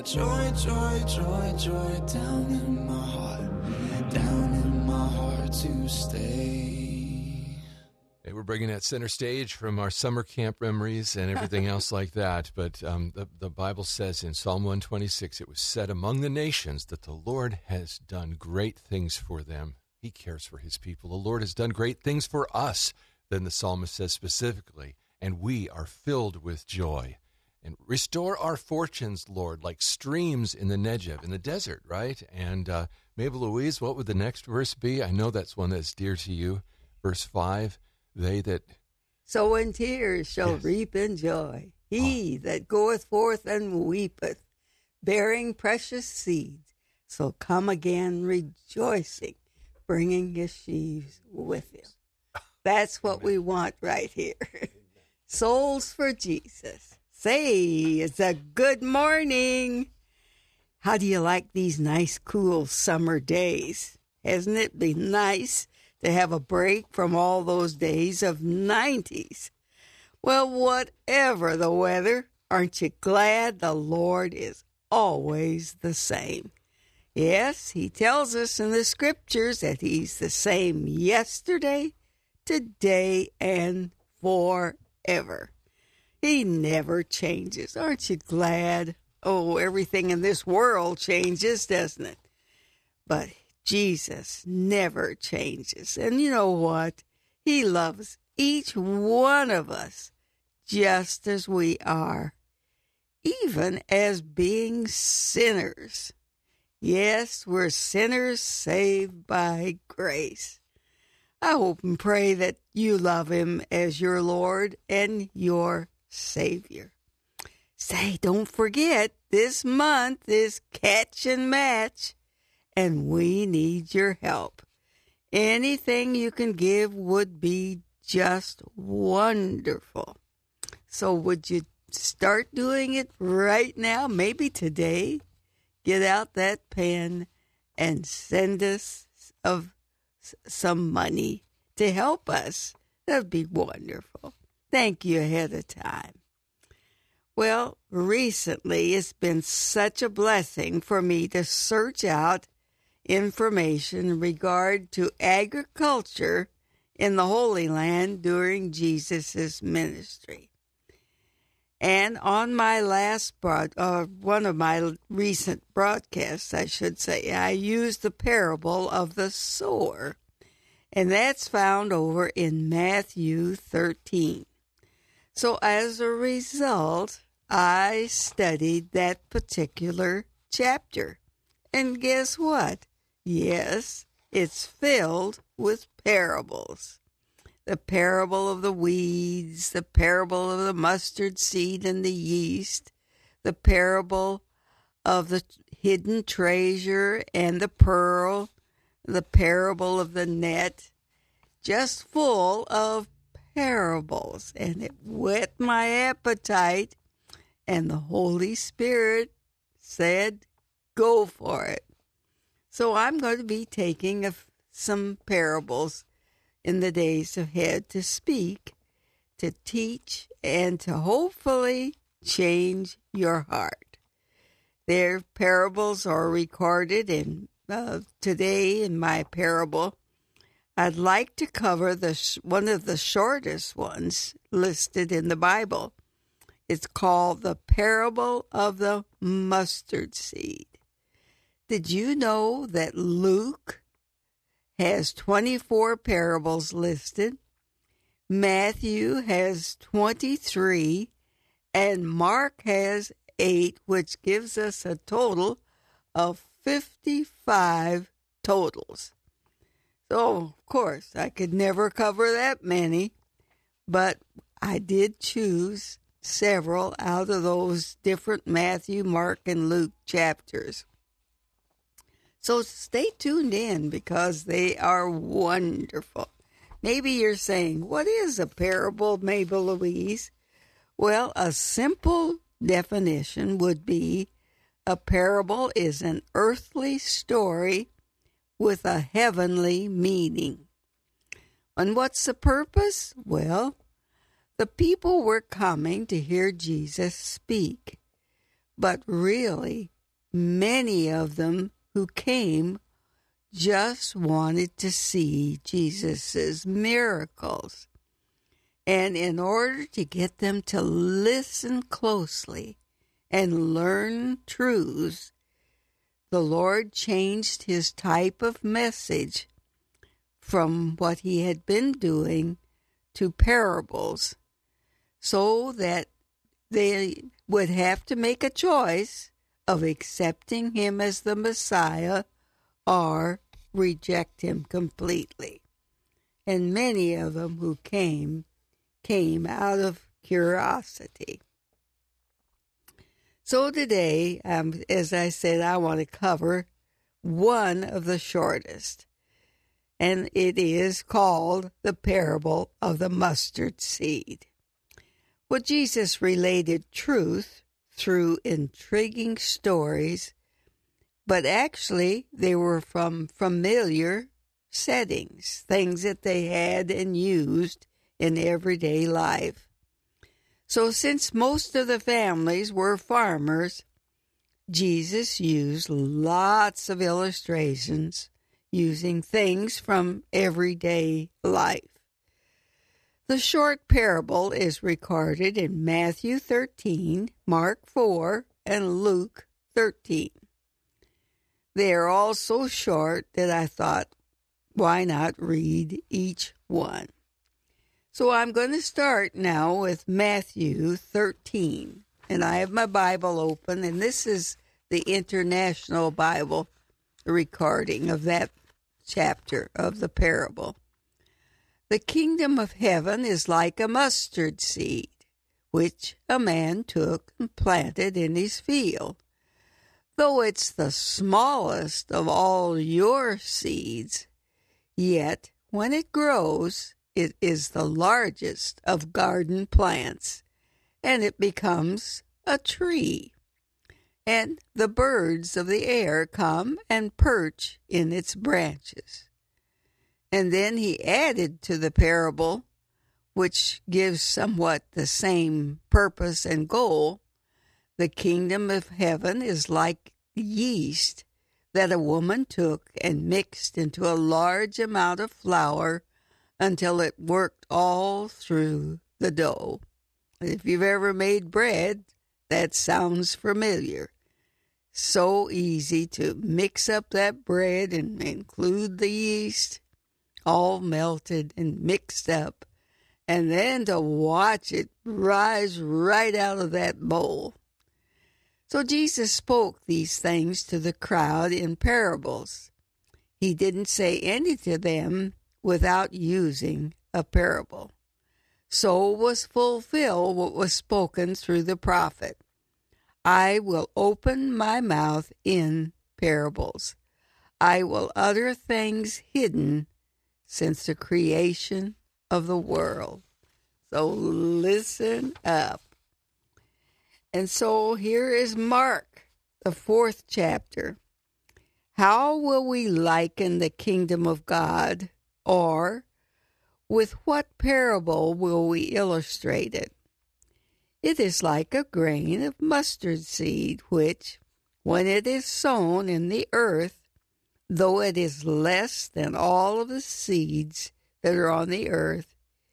joy, joy, joy, joy down in my heart to stay. Hey, we're bringing that center stage from our summer camp memories and everything else like that. But the Bible says in Psalm 126, it was said among the nations that the Lord has done great things for them. He cares for his people. The Lord has done great things for us. Then the psalmist says specifically, and we are filled with joy. And restore our fortunes, Lord, like streams in the Negev, in the desert, right? And Mabel Louise, what would the next verse be? I know that's one that's dear to you. Verse 5, they that sow in tears shall reap in joy. He that goeth forth and weepeth, bearing precious seeds, shall come again rejoicing, bringing his sheaves with him. That's what we want right here. Souls for Jesus. Say, it's a good morning. How do you like these nice, cool summer days? Hasn't it been nice to have a break from all those days of 90s? Well, whatever the weather, aren't you glad the Lord is always the same? Yes, he tells us in the scriptures that he's the same yesterday, today, and forever. He never changes. Aren't you glad? Oh, everything in this world changes, doesn't it? But Jesus never changes. And you know what? He loves each one of us just as we are, even as being sinners. Yes, we're sinners saved by grace. I hope and pray that you love him as your Lord and your Savior. Say, don't forget, this month is Catch and Match, and we need your help. Anything you can give would be just wonderful. So would you start doing it right now? Maybe today? Get out that pen and send us some money to help us. That would be wonderful. Thank you ahead of time. Well, recently it's been such a blessing for me to search out information in regard to agriculture in the Holy Land during Jesus' ministry. And on my last one of my recent broadcasts, I should say, I used the parable of the sower, and that's found over in Matthew 13. So as a result, I studied that particular chapter. And guess what? Yes, it's filled with parables. The parable of the weeds, the parable of the mustard seed and the yeast, the parable of the hidden treasure and the pearl, the parable of the net, just full of parables. And it whet my appetite, and the Holy Spirit said, go for it. So I'm going to be taking some parables in the days ahead to speak, to teach, and to hopefully change your heart. Their parables are recorded in today in my parable. I'd like to cover one of the shortest ones listed in the Bible. It's called the parable of the mustard seed. Did you know that Luke has 24 parables listed? Matthew has 23, and Mark has 8, which gives us a total of 55 totals. So, of course, I could never cover that many, but I did choose several out of those different Matthew, Mark, and Luke chapters. So stay tuned in because they are wonderful. Maybe you're saying, what is a parable, Mabel Louise? Well, a simple definition would be a parable is an earthly story with a heavenly meaning. And what's the purpose? Well, the people were coming to hear Jesus speak, but really many of them who came just wanted to see Jesus' miracles. And in order to get them to listen closely and learn truths, the Lord changed his type of message from what he had been doing to parables, so that they would have to make a choice of accepting him as the Messiah or reject him completely. And many of them who came out of curiosity. So today, as I said, I want to cover one of the shortest, and it is called the parable of the mustard seed. Well, Jesus related truth through intriguing stories, but actually they were from familiar settings, things that they had and used in everyday life. So since most of the families were farmers, Jesus used lots of illustrations using things from everyday life. The short parable is recorded in Matthew 13, Mark 4, and Luke 13. They are all so short that I thought, why not read each one? So I'm going to start now with Matthew 13. And I have my Bible open, and this is the International Bible recording of that chapter of the parable. The kingdom of heaven is like a mustard seed, which a man took and planted in his field. Though it's the smallest of all your seeds, yet when it grows, it is the largest of garden plants, and it becomes a tree. And the birds of the air come and perch in its branches. And then he added to the parable, which gives somewhat the same purpose and goal, the kingdom of heaven is like yeast that a woman took and mixed into a large amount of flour until it worked all through the dough. If you've ever made bread, that sounds familiar. So easy to mix up that bread and include the yeast, all melted and mixed up, and then to watch it rise right out of that bowl. So Jesus spoke these things to the crowd in parables. He didn't say any to them without using a parable. So was fulfilled what was spoken through the prophet. I will open my mouth in parables. I will utter things hidden since the creation of the world. So listen up. And so here is Mark, the 4th chapter. How will we liken the kingdom of God? Or, with what parable will we illustrate it? It is like a grain of mustard seed, which, when it is sown in the earth, though it is less than all of the seeds that are on the earth,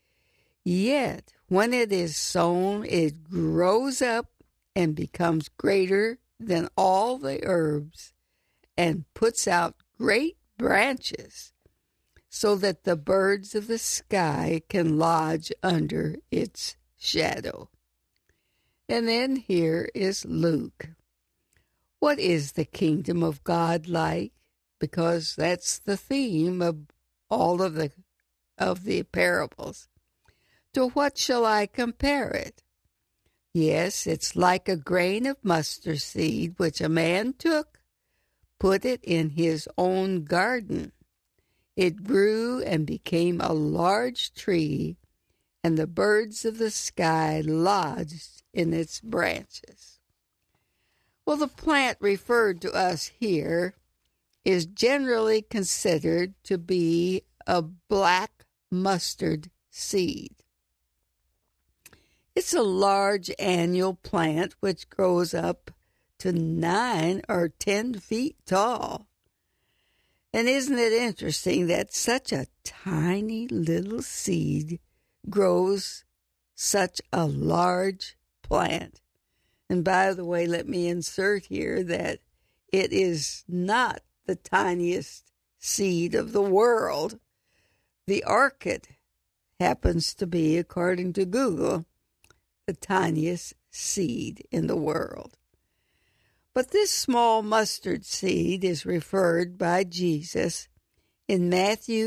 yet when it is sown, it grows up and becomes greater than all the herbs and puts out great branches, so that the birds of the sky can lodge under its shadow. And then here is Luke. What is the kingdom of God like? Because that's the theme of all of the parables. To what shall I compare it? Yes, it's like a grain of mustard seed which a man took, put it in his own garden. It grew and became a large tree, and the birds of the sky lodged in its branches. Well, the plant referred to us here is generally considered to be a black mustard seed. It's a large annual plant which grows up to 9 or 10 feet tall. And isn't it interesting that such a tiny little seed grows such a large plant? And by the way, let me insert here that it is not the tiniest seed of the world. The orchid happens to be, according to Google, the tiniest seed in the world. But this small mustard seed is referred by Jesus in Matthew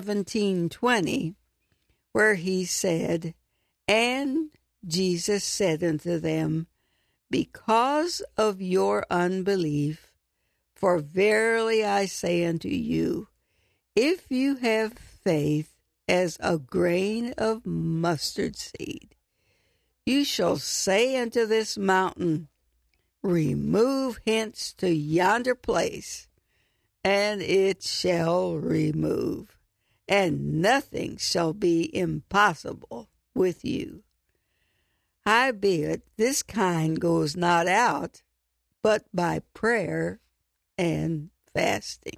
17:20, where he said, "And Jesus said unto them, Because of your unbelief, for verily I say unto you, if you have faith as a grain of mustard seed, you shall say unto this mountain, Remove hence to yonder place, and it shall remove, and nothing shall be impossible with you. Howbeit, this kind goes not out, but by prayer and fasting."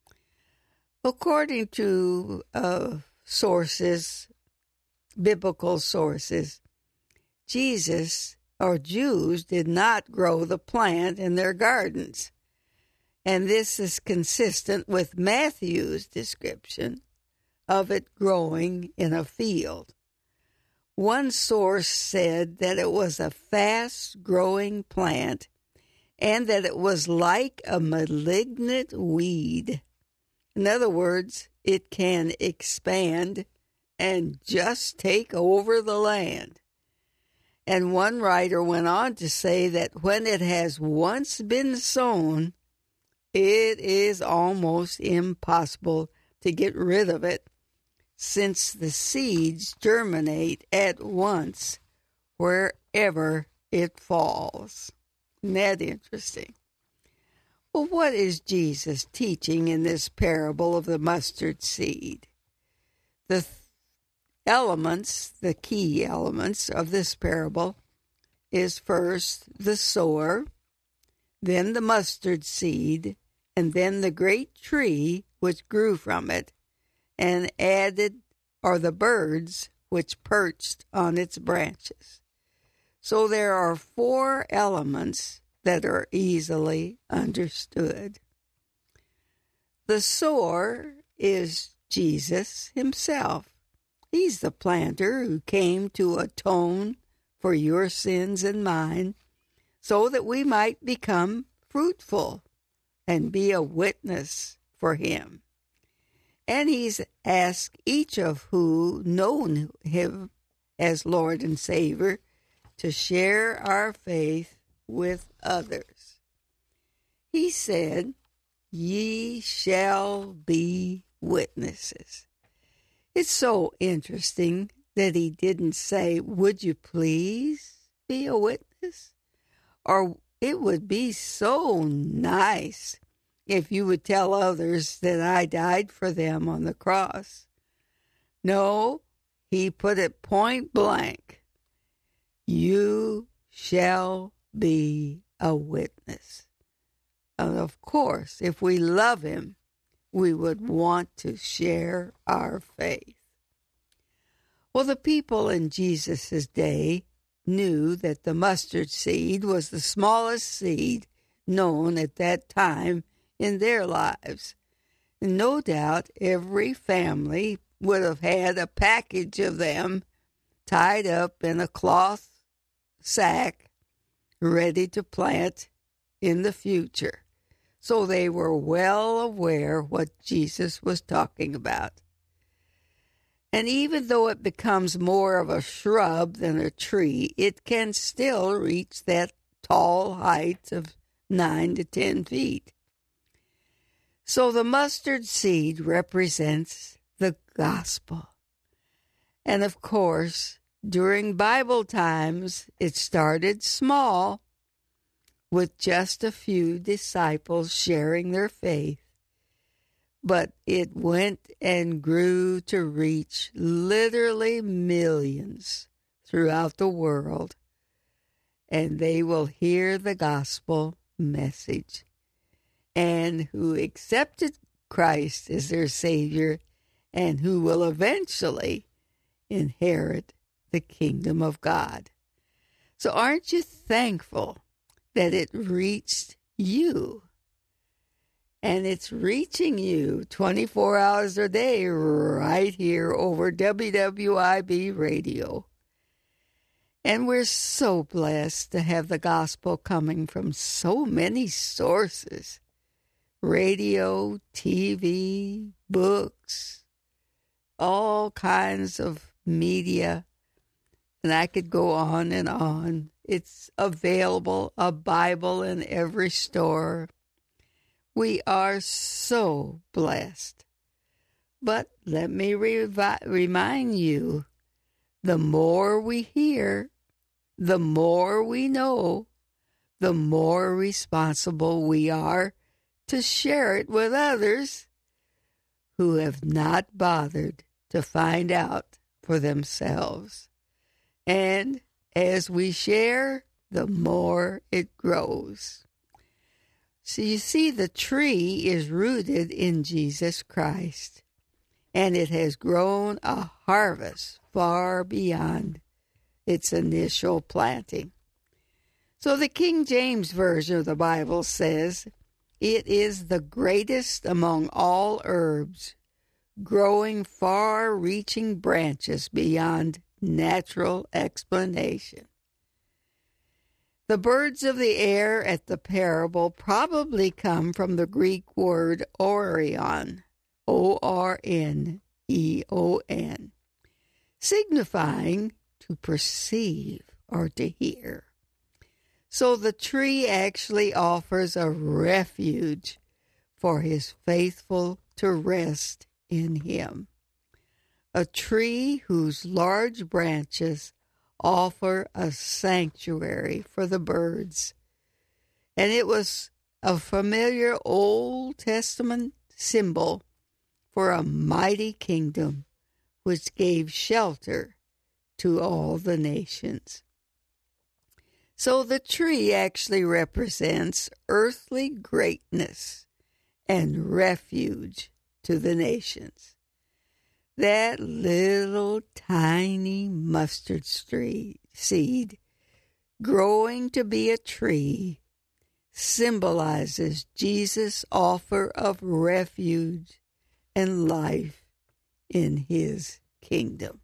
According to sources, biblical sources, Jesus or Jews did not grow the plant in their gardens. And this is consistent with Matthew's description of it growing in a field. One source said that it was a fast-growing plant and that it was like a malignant weed. In other words, it can expand and just take over the land. And one writer went on to say that when it has once been sown, it is almost impossible to get rid of it, since the seeds germinate at once wherever it falls. Isn't that interesting? Well, what is Jesus teaching in this parable of the mustard seed? The key elements of this parable is first the sower, then the mustard seed, and then the great tree which grew from it, and added are the birds which perched on its branches. So there are 4 elements that are easily understood. The sower is Jesus himself. He's the planter who came to atone for your sins and mine, so that we might become fruitful and be a witness for him. And he's asked each of who know him as Lord and Savior to share our faith with others. He said, "Ye shall be witnesses." It's so interesting that he didn't say, "Would you please be a witness?" Or it would be so nice if you would tell others that I died for them on the cross. No, he put it point blank. You shall be a witness. And of course, if we love him, we would want to share our faith. Well, the people in Jesus' day knew that the mustard seed was the smallest seed known at that time in their lives. And no doubt every family would have had a package of them tied up in a cloth sack, ready to plant in the future. So they were well aware what Jesus was talking about. And even though it becomes more of a shrub than a tree, it can still reach that tall height of 9 to 10 feet. So the mustard seed represents the gospel. And of course, during Bible times, it started small, with just a few disciples sharing their faith. But it went and grew to reach literally millions throughout the world. and they will hear the gospel message, and who accepted Christ as their Savior, and who will eventually inherit the kingdom of God. So aren't you thankful that it reached you? And it's reaching you 24 hours a day right here over WWIB radio. And we're so blessed to have the gospel coming from so many sources. Radio, TV, books, all kinds of media. And I could go on and on. It's available, a Bible in every store. We are so blessed. But let me remind you, the more we hear, the more we know, the more responsible we are to share it with others who have not bothered to find out for themselves. And as we share, the more it grows. So you see, the tree is rooted in Jesus Christ, and it has grown a harvest far beyond its initial planting. So the King James Version of the Bible says, "It is the greatest among all herbs, growing far-reaching branches beyond natural explanation." The birds of the air at the parable probably come from the Greek word Orion, O-R-N-E-O-N, signifying to perceive or to hear. So the tree actually offers a refuge for his faithful to rest in him. A tree whose large branches offer a sanctuary for the birds. And it was a familiar Old Testament symbol for a mighty kingdom which gave shelter to all the nations. So the tree actually represents earthly greatness and refuge to the nations. That little tiny mustard seed growing to be a tree symbolizes Jesus' offer of refuge and life in his kingdom.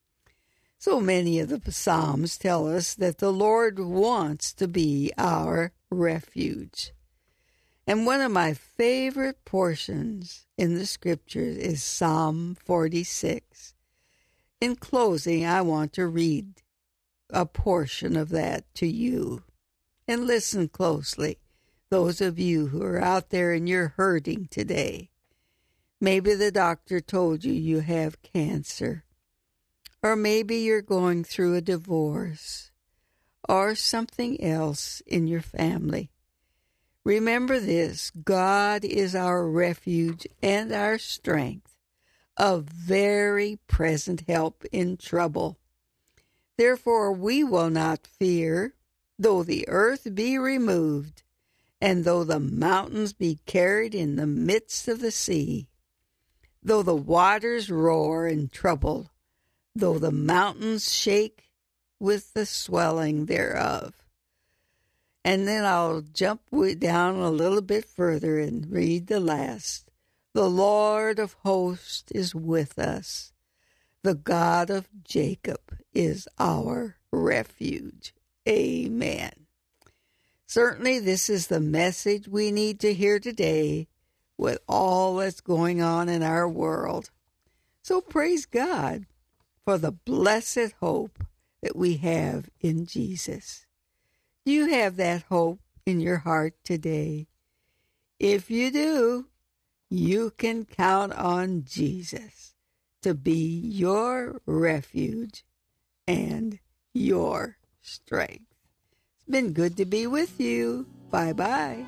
So many of the Psalms tell us that the Lord wants to be our refuge. And one of my favorite portions in the Scriptures is Psalm 46. In closing, I want to read a portion of that to you. And listen closely, those of you who are out there and you're hurting today. Maybe the doctor told you you have cancer. Or maybe you're going through a divorce. Or something else in your family. Remember this, God is our refuge and our strength, a very present help in trouble. Therefore we will not fear, though the earth be removed, and though the mountains be carried in the midst of the sea, though the waters roar and trouble, though the mountains shake with the swelling thereof. And then I'll jump down a little bit further and read the last. The Lord of hosts is with us. The God of Jacob is our refuge. Amen. Certainly this is the message we need to hear today with all that's going on in our world. So praise God for the blessed hope that we have in Jesus. Do you have that hope in your heart today? If you do, you can count on Jesus to be your refuge and your strength. It's been good to be with you. Bye-bye.